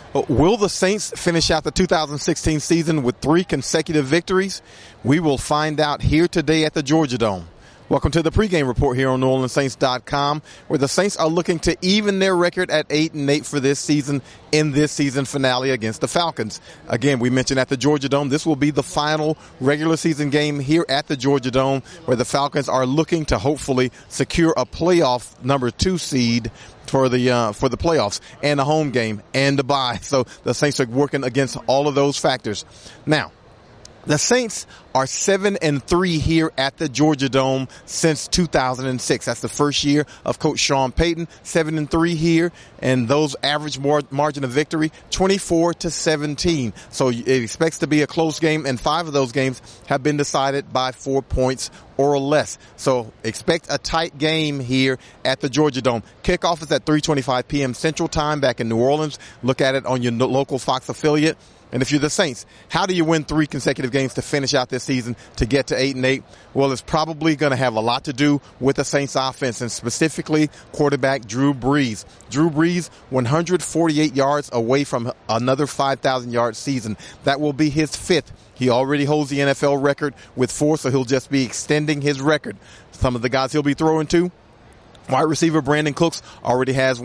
Will the Saints finish out the 2016 season with 3 consecutive victories? We will find out here today at the Georgia Dome. Welcome to the pregame report here on NewOrleansSaints.com, where the Saints are looking to even their record at 8-8 for this season in this season finale against the Falcons. Again, we mentioned at the Georgia Dome, this will be the final regular season game here at the Georgia Dome, where the Falcons are looking to hopefully secure a playoff number 2 seed for the playoffs and a home game and a bye. So the Saints are working against all of those factors. Now, the Saints are 7-3 here at the Georgia Dome since 2006. That's the first year of Coach Sean Payton. 7-3 here, and those average margin of victory 24-17. So it expects to be a close game, and 5 of those games have been decided by 4 points or less. So expect a tight game here at the Georgia Dome. Kickoff is at 3:25 p.m. Central Time back in New Orleans. Look at it on your local Fox affiliate. And if you're the Saints, how do you win 3 consecutive games to finish out this season to get to 8-8? Well, it's probably going to have a lot to do with the Saints offense, and specifically quarterback Drew Brees. Drew Brees, 148 yards away from another 5,000-yard season. That will be his 5th. He already holds the NFL record with 4, so he'll just be extending his record. Some of the guys he'll be throwing to: wide receiver Brandon Cooks already has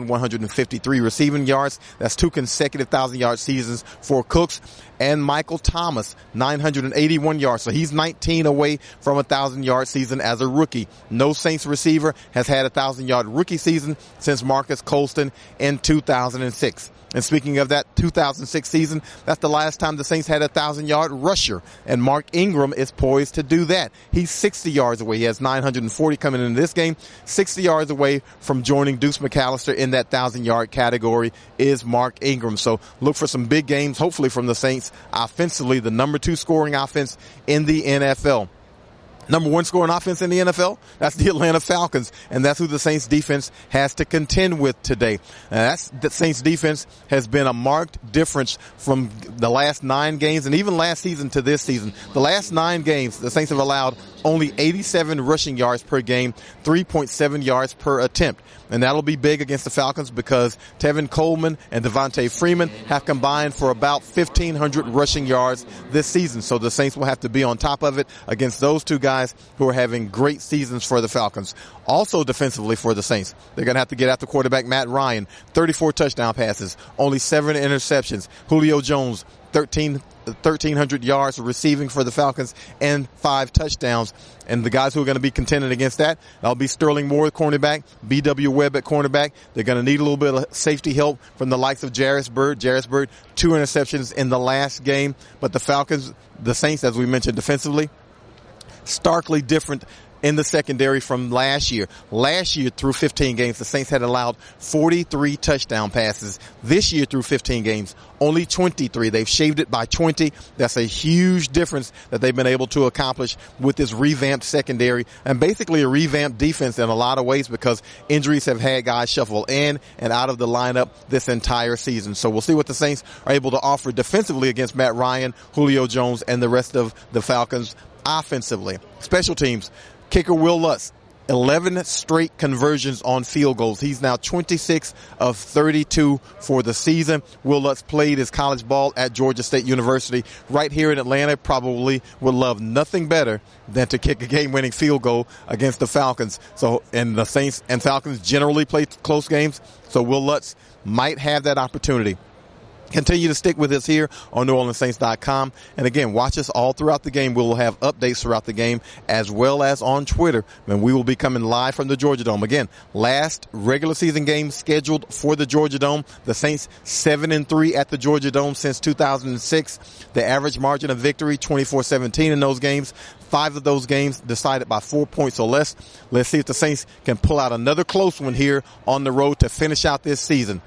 1,153 receiving yards. That's 2 consecutive 1,000-yard seasons for Cooks. And Michael Thomas, 981 yards. So he's 19 away from a 1,000-yard season as a rookie. No Saints receiver has had a 1,000-yard rookie season since Marcus Colston in 2006. And speaking of that 2006 season, that's the last time the Saints had a 1,000-yard rusher. And Mark Ingram is poised to do that. He's 60 yards away. He has 940 coming into this game. 60 yards away from joining Deuce McAllister in that 1,000-yard category is Mark Ingram. So look for some big games, hopefully from the Saints offensively, the number 2 scoring offense in the NFL. Number 1 scoring offense in the NFL, that's the Atlanta Falcons, and that's who the Saints defense has to contend with today. And the Saints defense has been a marked difference from the last 9 games and even last season to this season. The last 9 games, the Saints have allowed only 87 rushing yards per game, 3.7 yards per attempt. And that'll be big against the Falcons because Tevin Coleman and Devontae Freeman have combined for about 1,500 rushing yards this season. So the Saints will have to be on top of it against those 2 guys who are having great seasons for the Falcons. Also defensively for the Saints, they're going to have to get after quarterback Matt Ryan. 34 touchdown passes, only 7 interceptions. Julio Jones, 1,300 yards receiving for the Falcons and 5 touchdowns. And the guys who are going to be contending against that'll be Sterling Moore at cornerback, B.W. Webb at cornerback. They're going to need a little bit of safety help from the likes of Jairus Byrd. Jairus Byrd, 2 interceptions in the last game. But the Falcons, the Saints, as we mentioned defensively, starkly different in the secondary from last year. Last year, through 15 games, the Saints had allowed 43 touchdown passes. This year, through 15 games, only 23. They've shaved it by 20. That's a huge difference that they've been able to accomplish with this revamped secondary and basically a revamped defense in a lot of ways because injuries have had guys shuffle in and out of the lineup this entire season. So we'll see what the Saints are able to offer defensively against Matt Ryan, Julio Jones, and the rest of the Falcons offensively. Special teams. Kicker Will Lutz, 11 straight conversions on field goals. He's now 26 of 32 for the season. Will Lutz played his college ball at Georgia State University right here in Atlanta. Probably would love nothing better than to kick a game-winning field goal against the Falcons. So, and the Saints and Falcons generally play close games, so Will Lutz might have that opportunity. Continue to stick with us here on NewOrleansSaints.com. And again, watch us all throughout the game. We will have updates throughout the game as well as on Twitter. And we will be coming live from the Georgia Dome. Again, last regular season game scheduled for the Georgia Dome. The Saints 7-3 at the Georgia Dome since 2006. The average margin of victory, 24-17 in those games. 5 of those games decided by 4 points or less. Let's see if the Saints can pull out another close one here on the road to finish out this season.